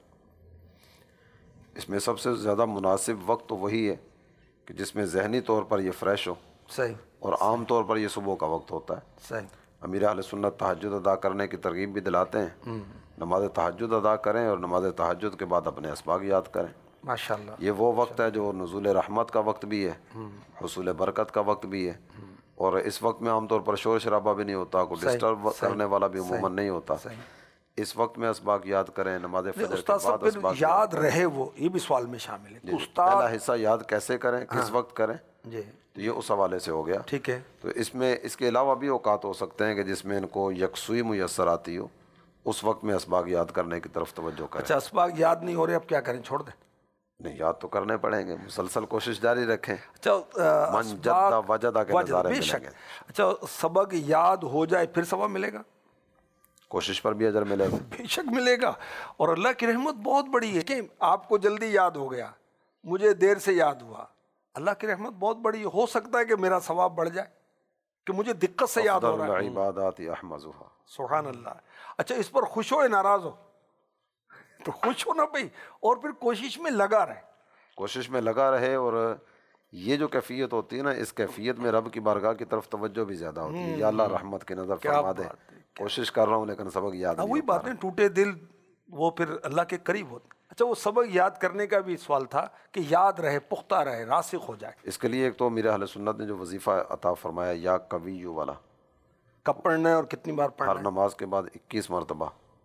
اس میں سب سے زیادہ مناسب وقت تو وہی ہے کہ جس میں ذہنی طور پر یہ فریش ہو. صحیح. اور عام طور پر یہ صبح کا وقت ہوتا ہے. صحیح. امیر اہل سنت تہجد ادا کرنے کی ترغیب بھی دلاتے ہیں. نماز تہجد ادا کریں اور نماز تہجد کے بعد اپنے اسباق یاد کریں. ماشاءاللہ. یہ وہ وقت ہے جو نزول رحمت کا وقت بھی ہے, حصول برکت کا وقت بھی ہے, اور اس وقت میں عام طور پر شور شرابہ بھی نہیں ہوتا, کوئی ڈسٹرب کرنے والا بھی عموماً نہیں ہوتا. اس وقت میں اسباق یاد کریں. نماز فجر کے بعد اسباق یاد رہے, وہ یہ بھی سوال میں شامل ہے. پہلا حصہ یاد کیسے کریں, کس وقت کریں, جی تو یہ اس حوالے سے ہو گیا. ٹھیک ہے. تو اس میں اس کے علاوہ بھی اوقات ہو سکتے ہیں کہ جس میں ان کو یکسوئی میسر آتی ہو, اس وقت میں اسباق یاد کرنے کی طرف توجہ کریں. اچھا اسباق یاد نہیں ہو رہے, اب کیا کریں, چھوڑ دیں؟ نہیں, یاد تو کرنے پڑیں گے, مسلسل کوشش جاری رکھیں. اچھا من جدہ وجدہ کے نظارے ملیں گے. اچھا سبق یاد ہو جائے پھر ثواب ملے گا؟ کوشش پر بھی اجر ملے گا, بے شک ملے گا. اور اللہ کی رحمت بہت بڑی ہے کہ آپ کو جلدی یاد ہو گیا, مجھے دیر سے یاد ہوا. اللہ کی رحمت بہت بڑی ہے. ہو سکتا ہے کہ میرا ثواب بڑھ جائے کہ مجھے دقت سے یاد ہو رہا ہے. العبادات احمدها. سبحان اللہ. اچھا اس پر خوش ہو یا ناراض ہو؟ تو خوش ہو نا بھائی, اور پھر کوشش میں لگا رہے. کوشش میں لگا رہے. اور یہ جو کیفیت ہوتی ہے نا, اس کیفیت میں رب کی بارگاہ کی طرف توجہ بھی زیادہ ہوتی ہے. یا اللہ رحمت کی نظر فرما دے, کوشش کر رہا ہوں لیکن سبق یاد نہیں. وہی باتیں, ٹوٹے دل وہ پھر اللہ کے قریب ہوتے. اچھا وہ سبق یاد کرنے کا بھی سوال تھا کہ یاد رہے, پختہ رہے, راسخ ہو جائے. اس کے لیے ایک تو میرے اہل سنت نے جو وظیفہ عطا فرمایا یا قوی والا, کب پڑھنا ہے اور کتنی بار پڑھنا ہے؟ ہر نماز کے بعد اکیس مرتبہ.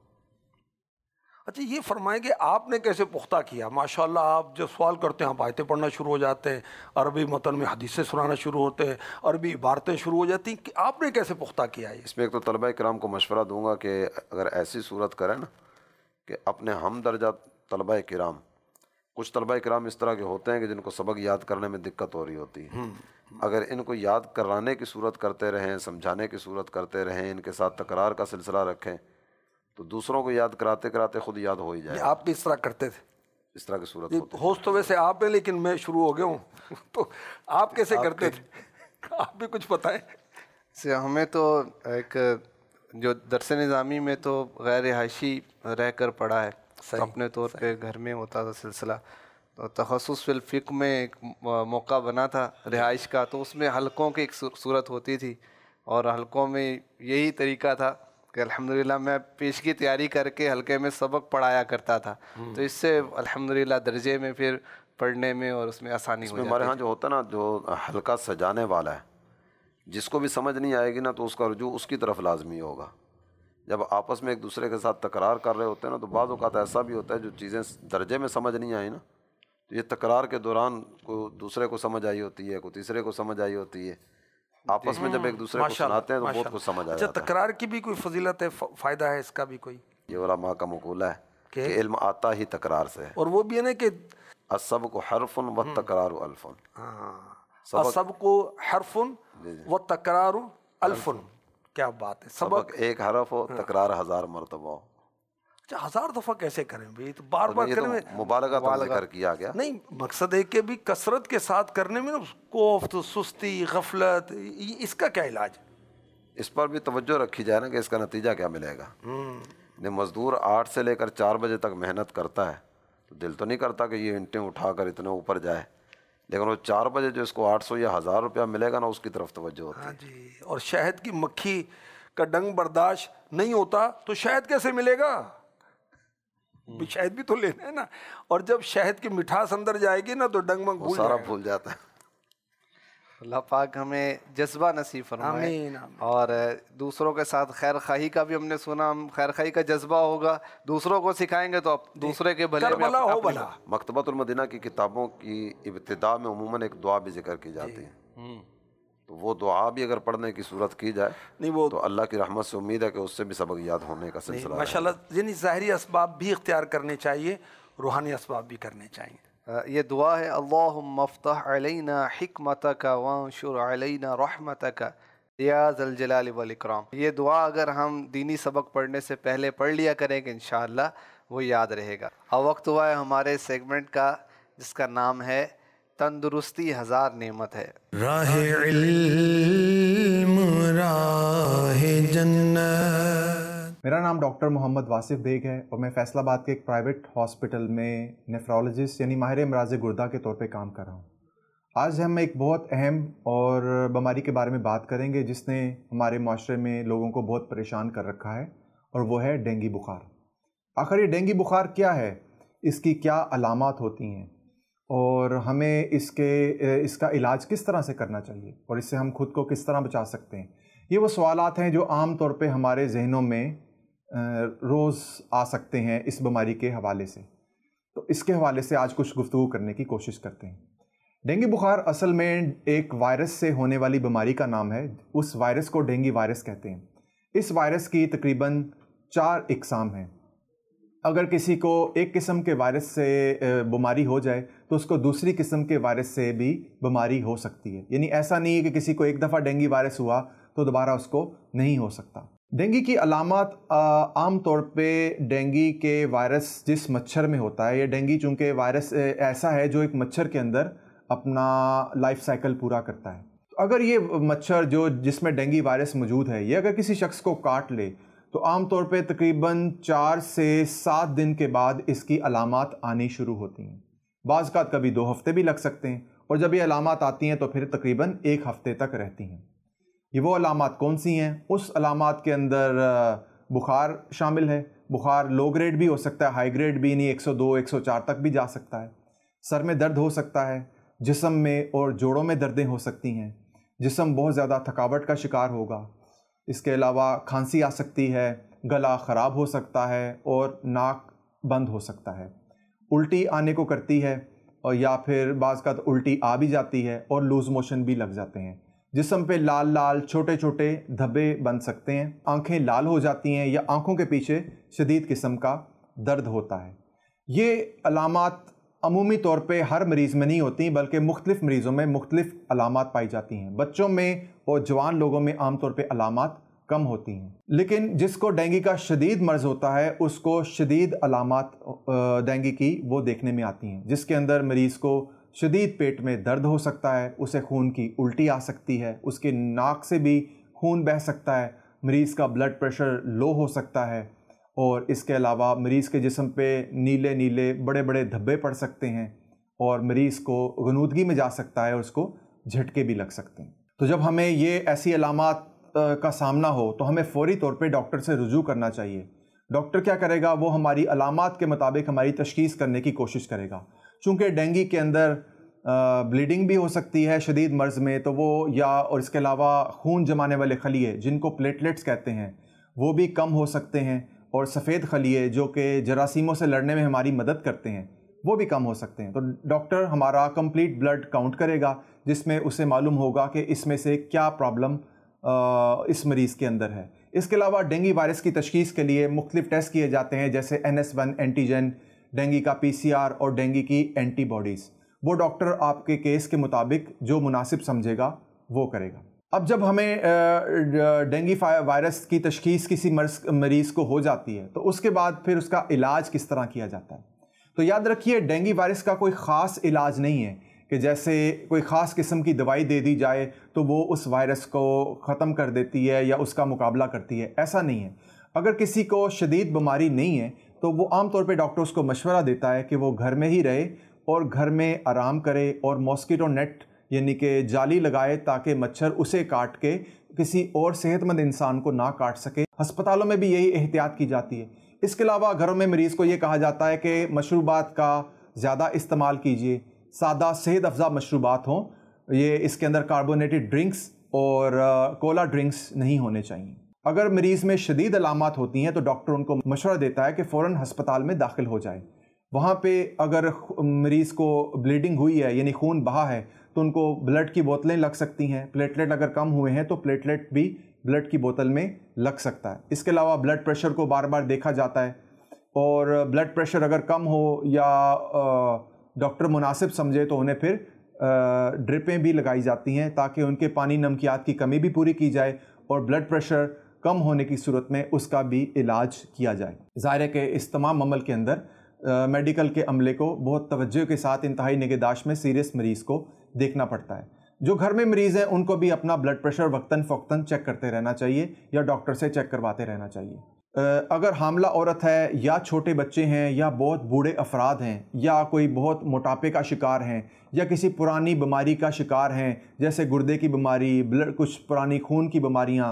اچھا یہ فرمائیں کہ آپ نے کیسے پختہ کیا؟ ماشاءاللہ آپ جو سوال کرتے ہیں آپ آیتیں پڑھنا شروع ہو جاتے ہیں, عربی متن میں حدیثیں سنانا شروع ہوتے ہیں, عربی عبارتیں شروع ہو جاتی ہیں, کہ آپ نے کیسے پختہ کیا ہے؟ اس میں ایک تو طلبہ کرام کو مشورہ دوں گا کہ اگر ایسی صورت کریں نا کہ اپنے ہم درجہ طلبہ کرام, کچھ طلبہ کرام اس طرح کے ہوتے ہیں کہ جن کو سبق یاد کرنے میں دقت ہو رہی ہوتی ہے, اگر ان کو یاد کرانے کی صورت کرتے رہیں, سمجھانے کی صورت کرتے رہیں, ان کے ساتھ تکرار کا سلسلہ رکھیں, تو دوسروں کو یاد کراتے کراتے خود یاد ہو ہی جائے. آپ بھی اس طرح کرتے تھے؟ اس طرح کی صورت ہوتی. ہوسٹ تو ویسے آپ ہیں لیکن میں شروع ہو گیا ہوں. تو آپ کیسے کرتے تھے؟ آپ بھی کچھ بتائیں. سے ہمیں تو ایک جو درس نظامی میں تو غیر رہائشی رہ کر پڑھا ہے, اپنے طور پہ گھر میں ہوتا تھا سلسلہ. تو تخصص فی الفقہ میں ایک موقع بنا تھا رہائش کا, تو اس میں حلقوں کی ایک صورت ہوتی تھی, اور حلقوں میں یہی طریقہ تھا کہ الحمدللہ میں پیش کی تیاری کر کے حلقے میں سبق پڑھایا کرتا تھا. تو اس سے الحمدللہ درجے میں پھر پڑھنے میں اور اس میں آسانی ہو جاتی ہے. ہمارے ہاں جو ہوتا ہے نا, جو حلقہ سجانے والا ہے, جس کو بھی سمجھ نہیں آئے گی نا تو اس کا رجوع اس کی طرف لازمی ہوگا. جب آپس میں ایک دوسرے کے ساتھ تکرار کر رہے ہوتے ہیں نا, تو بعض اوقات ایسا بھی ہوتا ہے جو چیزیں درجے میں سمجھ نہیں آئی نا, تو یہ تکرار کے دوران کو دوسرے کو سمجھ آئی ہوتی ہے, کو تیسرے کو سمجھ آئی ہوتی ہے. آپس میں جب ایک دوسرے کو سناتے ہیں تو بہت کچھ سمجھ آ جاتا ہے. اچھا تکرار کی بھی کوئی فضیلت ہے, فائدہ ہے اس کا بھی کوئی؟ یہ علماء کا مقولہ ہے کہ علم آتا ہی تکرار سے ہے. اور وہ بھی ہے نا کہ السبق حرف والتکرار الف. السبق حرف والتکرار الف. کیا بات ہے. سبق ایک حرف ہو, تکرار ہزار مرتبہ ہو. اچھا ہزار دفعہ کیسے کریں بھائی؟ تو بار بار کرنے میں مبالغہ کا ذکر کیا گیا. نہیں, مقصد ہے کہ بھی کثرت کے ساتھ کرنے میں نا کوفت, سستی, غفلت, اس کا کیا علاج؟ اس پر بھی توجہ رکھی جائے نا کہ اس کا نتیجہ کیا ملے گا. مزدور آٹھ سے لے کر چار بجے تک محنت کرتا ہے, تو دل تو نہیں کرتا کہ یہ اینٹیں اٹھا کر اتنے اوپر جائے, لیکن وہ چار بجے جو اس کو آٹھ سو یا ہزار روپیہ ملے گا نا, اس کی طرف توجہ ہوتی ہے. ہاں جی. اور شہد کی مکھی کا ڈنگ برداشت نہیں ہوتا تو شہد کیسے ملے گا؟ شہد بھی تو لینا ہے نا. اور جب شہد کی مٹھاس اندر جائے گی نا تو ڈنگ منگ بھول سارا بھول جاتا ہے. اللہ پاک ہمیں جذبہ نصیب فرمائے آمین آمین۔ اور دوسروں کے ساتھ خیر خواہی کا بھی ہم نے سنا، ہم خیر خواہی کا جذبہ ہوگا، دوسروں کو سکھائیں گے تو اب دوسرے کے بھلے میں کربلا ہو اپنی- بلا۔ مکتبۃ المدینہ کی کتابوں کی ابتدا میں عموماً ایک دعا بھی ذکر کی جاتی ہے، ہوں، تو وہ دعا بھی اگر پڑھنے کی صورت کی جائے نہیں وہ تو اللہ کی رحمت سے امید ہے کہ اس سے بھی سبق یاد ہونے کا سلسلہ رہے ماشاء اللہ، یعنی ظاہری اسباب بھی اختیار کرنے چاہیے، روحانی اسباب بھی کرنے چاہیے۔ یہ دعا ہے اللہم افتح علینا حکمتک وانشر علینا رحمتک یا ذا الجلال والاکرام۔ یہ دعا اگر ہم دینی سبق پڑھنے سے پہلے پڑھ لیا کریں کہ انشاءاللہ وہ یاد رہے گا۔ اب وقت ہوا ہے ہمارے سیگمنٹ کا جس کا نام ہے تندرستی ہزار نعمت ہے۔ راہ علم راہ جنت۔ میرا نام ڈاکٹر محمد واصف بیگ ہے اور میں فیصل آباد کے ایک پرائیویٹ ہاسپٹل میں نیفرولوجسٹ یعنی ماہر امراض گردہ کے طور پہ کام کر رہا ہوں۔ آج ہم ایک بہت اہم اور بیماری کے بارے میں بات کریں گے جس نے ہمارے معاشرے میں لوگوں کو بہت پریشان کر رکھا ہے، اور وہ ہے ڈینگی بخار۔ آخر یہ ڈینگی بخار کیا ہے، اس کی کیا علامات ہوتی ہیں، اور ہمیں اس کے اس کا علاج کس طرح سے کرنا چاہیے، اور اس سے ہم خود کو کس طرح بچا سکتے ہیں؟ یہ وہ سوالات ہیں جو عام طور پہ ہمارے ذہنوں میں روز آ سکتے ہیں اس بیماری کے حوالے سے۔ تو اس کے حوالے سے آج کچھ گفتگو کرنے کی کوشش کرتے ہیں۔ ڈینگی بخار اصل میں ایک وائرس سے ہونے والی بیماری کا نام ہے، اس وائرس کو ڈینگی وائرس کہتے ہیں۔ اس وائرس کی تقریباً چار اقسام ہیں۔ اگر کسی کو ایک قسم کے وائرس سے بیماری ہو جائے تو اس کو دوسری قسم کے وائرس سے بھی بیماری ہو سکتی ہے، یعنی ایسا نہیں ہے کہ کسی کو ایک دفعہ ڈینگی وائرس ہوا تو دوبارہ اس کو نہیں ہو سکتا۔ ڈینگی کی علامات عام طور پہ ڈینگی کے وائرس جس مچھر میں ہوتا ہے، یہ ڈینگی چونکہ وائرس ایسا ہے جو ایک مچھر کے اندر اپنا لائف سائیکل پورا کرتا ہے، تو اگر یہ مچھر جو جس میں ڈینگی وائرس موجود ہے یہ اگر کسی شخص کو کاٹ لے تو عام طور پہ تقریباً چار سے سات دن کے بعد اس کی علامات آنی شروع ہوتی ہیں۔ بعض کا کبھی دو ہفتے بھی لگ سکتے ہیں، اور جب یہ علامات آتی ہیں تو پھر تقریباً ایک ہفتے تک رہتی ہیں۔ یہ وہ علامات کون سی ہیں؟ اس علامات کے اندر بخار شامل ہے۔ بخار لو گریڈ بھی ہو سکتا ہے، ہائی گریڈ بھی، نہیں ایک سو دو ایک سو چار تک بھی جا سکتا ہے۔ سر میں درد ہو سکتا ہے، جسم میں اور جوڑوں میں دردیں ہو سکتی ہیں، جسم بہت زیادہ تھکاوٹ کا شکار ہوگا۔ اس کے علاوہ کھانسی آ سکتی ہے، گلا خراب ہو سکتا ہے اور ناک بند ہو سکتا ہے۔ الٹی آنے کو کرتی ہے، اور یا پھر بعض کا الٹی آ بھی جاتی ہے اور لوز موشن بھی لگ جاتے ہیں۔ جسم پہ لال لال چھوٹے چھوٹے دھبے بن سکتے ہیں، آنکھیں لال ہو جاتی ہیں یا آنکھوں کے پیچھے شدید قسم کا درد ہوتا ہے۔ یہ علامات عمومی طور پہ ہر مریض میں نہیں ہوتی بلکہ مختلف مریضوں میں مختلف علامات پائی جاتی ہیں۔ بچوں میں اور جوان لوگوں میں عام طور پہ علامات کم ہوتی ہیں، لیکن جس کو ڈینگی کا شدید مرض ہوتا ہے اس کو شدید علامات ڈینگی کی وہ دیکھنے میں آتی ہیں، جس کے اندر مریض کو شدید پیٹ میں درد ہو سکتا ہے، اسے خون کی الٹی آ سکتی ہے، اس کے ناک سے بھی خون بہہ سکتا ہے، مریض کا بلڈ پریشر لو ہو سکتا ہے، اور اس کے علاوہ مریض کے جسم پہ نیلے نیلے بڑے بڑے دھبے پڑ سکتے ہیں، اور مریض کو غنودگی میں جا سکتا ہے اور اس کو جھٹکے بھی لگ سکتے ہیں۔ تو جب ہمیں یہ ایسی علامات کا سامنا ہو تو ہمیں فوری طور پہ ڈاکٹر سے رجوع کرنا چاہیے۔ ڈاکٹر کیا کرے گا؟ وہ ہماری علامات کے مطابق ہماری تشخیص کرنے کی کوشش کرے گا۔ چونکہ ڈینگی کے اندر بلیڈنگ بھی ہو سکتی ہے شدید مرض میں، تو وہ یا اور اس کے علاوہ خون جمانے والے خلیے جن کو پلیٹلیٹس کہتے ہیں وہ بھی کم ہو سکتے ہیں، اور سفید خلیے جو کہ جراثیموں سے لڑنے میں ہماری مدد کرتے ہیں وہ بھی کم ہو سکتے ہیں۔ تو ڈاکٹر ہمارا کمپلیٹ بلڈ کاؤنٹ کرے گا جس میں اسے معلوم ہوگا کہ اس میں سے کیا پرابلم اس مریض کے اندر ہے۔ اس کے علاوہ ڈینگی وائرس کی تشخیص کے لیے مختلف ٹیسٹ کیے جاتے ہیں، جیسے N S one antigen, dengue کا پی سی آر اور ڈینگی کی اینٹی باڈیز۔ وہ ڈاکٹر آپ کے کیس کے مطابق جو مناسب سمجھے گا وہ کرے گا۔ اب جب ہمیں ڈینگی وائرس کی تشخیص کسی مریض کو ہو جاتی ہے تو اس کے بعد پھر اس کا علاج کس طرح کیا جاتا ہے؟ تو یاد رکھیے ڈینگی وائرس کا کوئی خاص علاج نہیں ہے کہ جیسے کوئی خاص قسم کی دوائی دے دی جائے تو وہ اس وائرس کو ختم کر دیتی ہے یا اس کا مقابلہ کرتی ہے، ایسا نہیں ہے۔ اگر کسی کو شدید بیماری نہیں ہے تو وہ عام طور پہ ڈاکٹر اس کو مشورہ دیتا ہے کہ وہ گھر میں ہی رہے اور گھر میں آرام کرے اور ماسکیٹو نیٹ یعنی کہ جالی لگائے تاکہ مچھر اسے کاٹ کے کسی اور صحت مند انسان کو نہ کاٹ سکے۔ ہسپتالوں میں بھی یہی احتیاط کی جاتی ہے۔ اس کے علاوہ گھروں میں مریض کو یہ کہا جاتا ہے کہ مشروبات کا زیادہ استعمال کیجیے، سادہ صحت افزا مشروبات ہوں، یہ اس کے اندر کاربونیٹڈ ڈرنکس اور کولا ڈرنکس نہیں ہونے چاہیے۔ اگر مریض میں شدید علامات ہوتی ہیں تو ڈاکٹر ان کو مشورہ دیتا ہے کہ فوراً ہسپتال میں داخل ہو جائے۔ وہاں پہ اگر مریض کو بلیڈنگ ہوئی ہے یعنی خون بہا ہے تو ان کو بلڈ کی بوتلیں لگ سکتی ہیں، پلیٹلیٹ اگر کم ہوئے ہیں تو پلیٹلیٹ بھی بلڈ کی بوتل میں لگ سکتا ہے۔ اس کے علاوہ بلڈ پریشر کو بار بار دیکھا جاتا ہے، اور بلڈ پریشر اگر کم ہو یا ڈاکٹر مناسب سمجھے تو انہیں پھر ڈرپیں بھی لگائی جاتی ہیں تاکہ ان کے پانی نمکیات کی کمی بھی پوری کی جائے اور بلڈ پریشر کم ہونے کی صورت میں اس کا بھی علاج کیا جائے۔ ظاہر ہے کہ اس تمام عمل کے اندر میڈیکل کے عملے کو بہت توجہ کے ساتھ انتہائی نگہداشت میں سیریس مریض کو دیکھنا پڑتا ہے۔ جو گھر میں مریض ہیں ان کو بھی اپنا بلڈ پریشر وقتاً فوقتاً چیک کرتے رہنا چاہیے یا ڈاکٹر سے چیک کرواتے رہنا چاہیے۔ اگر حاملہ عورت ہے یا چھوٹے بچے ہیں یا بہت بوڑھے افراد ہیں یا کوئی بہت موٹاپے کا شکار ہیں یا کسی پرانی بیماری کا شکار ہیں جیسے گردے کی بیماری، بلڈ کچھ پرانی خون کی بیماریاں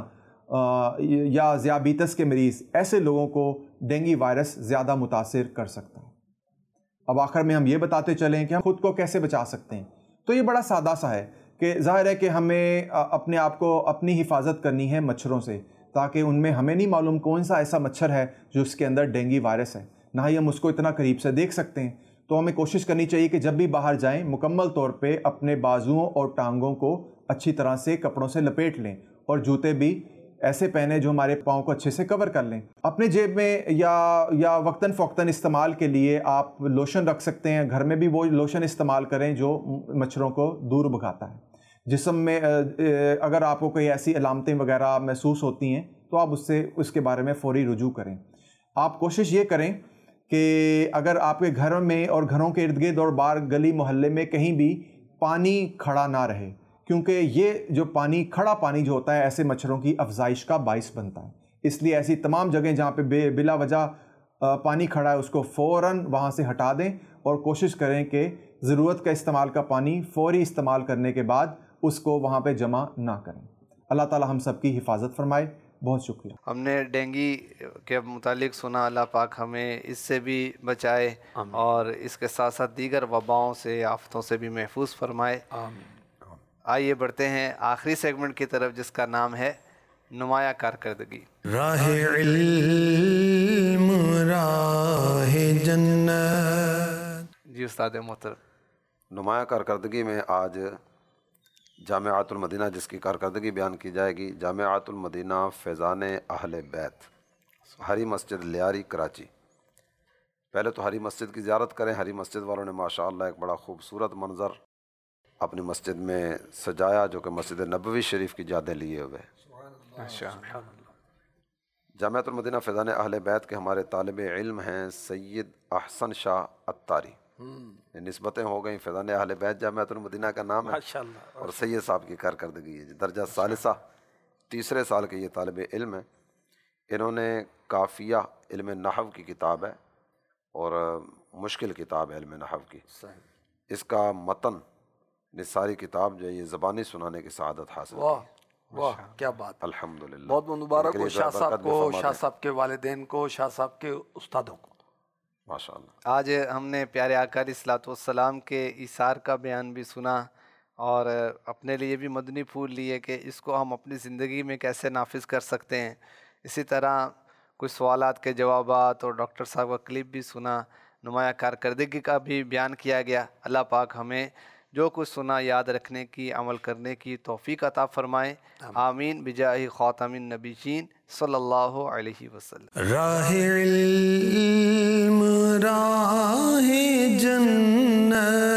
یا ذیابیطس کے مریض، ایسے لوگوں کو ڈینگی وائرس زیادہ متاثر کر سکتا ہے۔ اب آخر میں ہم یہ بتاتے چلیں کہ ہم خود کو کیسے بچا سکتے ہیں، تو یہ بڑا سادہ سا ہے کہ ظاہر ہے کہ ہمیں اپنے آپ کو اپنی حفاظت کرنی ہے مچھروں سے، تاکہ ان میں ہمیں نہیں معلوم کون سا ایسا مچھر ہے جو اس کے اندر ڈینگی وائرس ہے، نہ ہی ہم اس کو اتنا قریب سے دیکھ سکتے ہیں۔ تو ہمیں کوشش کرنی چاہیے کہ جب بھی باہر جائیں مکمل طور پہ اپنے بازوؤں اور ٹانگوں کو اچھی طرح سے کپڑوں سے لپیٹ لیں، اور جوتے بھی ایسے پہنے جو ہمارے پاؤں کو اچھے سے کور کر لیں۔ اپنے جیب میں یا یا وقتاً فوقتاً استعمال کے لیے آپ لوشن رکھ سکتے ہیں، گھر میں بھی وہ لوشن استعمال کریں جو مچھروں کو دور بھگاتا ہے۔ جسم میں اگر آپ کو کوئی ایسی علامتیں وغیرہ محسوس ہوتی ہیں تو آپ اس سے اس کے بارے میں فوری رجوع کریں۔ آپ کوشش یہ کریں کہ اگر آپ کے گھر میں اور گھروں کے ارد گرد اور باہر گلی محلے میں کہیں بھی پانی کھڑا نہ رہے، کیونکہ یہ جو پانی کھڑا پانی جو ہوتا ہے ایسے مچھروں کی افزائش کا باعث بنتا ہے۔ اس لیے ایسی تمام جگہیں جہاں پہ بے بلا وجہ پانی کھڑا ہے اس کو فوراً وہاں سے ہٹا دیں، اور کوشش کریں کہ ضرورت کا استعمال کا پانی فوری استعمال کرنے کے بعد اس کو وہاں پہ جمع نہ کریں۔ اللہ تعالی ہم سب کی حفاظت فرمائے۔ بہت شکریہ۔ ہم نے ڈینگی کے متعلق سنا، اللہ پاک ہمیں اس سے بھی بچائے اور اس کے ساتھ ساتھ دیگر وباؤں سے آفتوں سے بھی محفوظ فرمائے۔ آئیے بڑھتے ہیں آخری سیگمنٹ کی طرف جس کا نام ہے نمایاں کارکردگی۔ راہ علم راہ جنت۔ جی استاد محترم۔ نمایاں کارکردگی میں آج جامعۃ المدینہ جس کی کارکردگی بیان کی جائے گی، جامعۃ المدینہ فیضان اہل بیت، ہری مسجد لیاری کراچی۔ پہلے تو ہری مسجد کی زیارت کریں۔ ہری مسجد والوں نے ماشاءاللہ ایک بڑا خوبصورت منظر اپنی مسجد میں سجایا جو کہ مسجد نبوی شریف کی جادے لیے ہوئے۔ جامعۃ المدینہ فیضان اہل بیت کے ہمارے طالب علم ہیں سید احسن شاہ عطاری۔ نسبتیں ہو گئیں، فیضان اہل بیت جامعۃ المدینہ کا نام ہے اور سید صاحب کی کارکردگی ہے درجہ ثالثہ، تیسرے سال کے یہ طالب علم ہیں۔ انہوں نے کافیہ علم نحو کی کتاب ہے اور مشکل کتاب ہے علم نحو کی، اس کا متن نثاری کتاب جو ہے یہ زبانی سنانے کی سعادت حاصل واہ واہ کیا بات، الحمدللہ۔ بہت بہت مبارک ہو شاہ صاحب کو، شاہ صاحب کے والدین کو، شاہ صاحب کے استادوں کو، ماشاءاللہ۔ آج ہم نے پیارے آقا علیہ الصلوۃ والسلام کے ایثار کا بیان بھی سنا اور اپنے لیے بھی مدنی پھول لیے کہ اس کو ہم اپنی زندگی میں کیسے نافذ کر سکتے ہیں۔ اسی طرح کچھ سوالات کے جوابات اور ڈاکٹر صاحب کا کلپ بھی سنا، نمایاں کارکردگی کا بھی بیان کیا گیا۔ اللہ پاک ہمیں جو کچھ سنا یاد رکھنے کی، عمل کرنے کی توفیق عطا فرمائے، آمین بجاہ خاتم النبیین صلی اللہ علیہ وسلم۔ راہ علم راہ جنت